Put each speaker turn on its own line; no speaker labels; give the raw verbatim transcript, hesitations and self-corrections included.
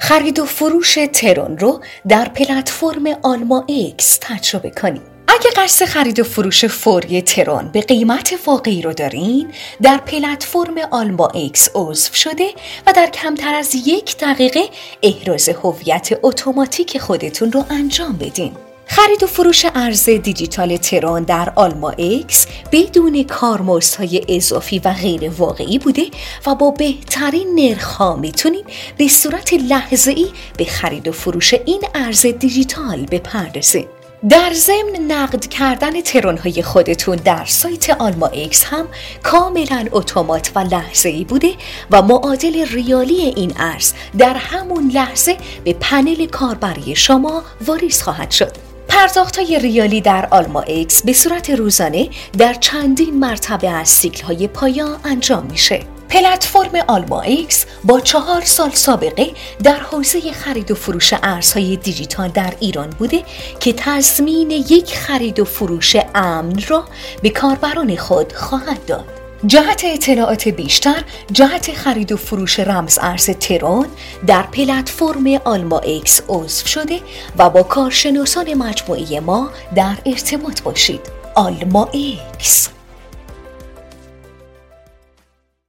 خرید و فروش ترون رو در پلتفرم آلما ایکس تجربه کنید. اگه قصد خرید و فروش فوری ترون به قیمت واقعی رو دارین، در پلتفرم آلما ایکس عضو شده و در کمتر از یک دقیقه احراز هویت اتوماتیک خودتون رو انجام بدین. خرید و فروش ارز دیجیتال ترون در آلما ایکس بدون کارمزدهای اضافی و غیر واقعی بوده و با بهترین نرخ‌ها میتونید به صورت لحظه‌ای به خرید و فروش این ارز دیجیتال بپردازید. در ضمن نقد کردن ترون‌های خودتون در سایت آلما ایکس هم کاملا اتومات و لحظه‌ای بوده و معادل ریالی این ارز در همون لحظه به پنل کاربری شما واریز خواهد شد. پرداخت‌های ریالی در آلما ایکس به صورت روزانه در چندین مرتبه از سیکل‌های پایان انجام میشه. پلتفرم آلما ایکس با چهار سال سابقه در حوزه خرید و فروش ارزهای دیجیتال در ایران بوده که تضمین یک خرید و فروش امن را به کاربران خود خواهد داد. جهت اطلاعات بیشتر جهت خرید و فروش رمز ارز ترون در پلتفرم آلما ایکس عضو شده و با کارشناسان مجموعه ما در ارتباط باشید. آلما ایکس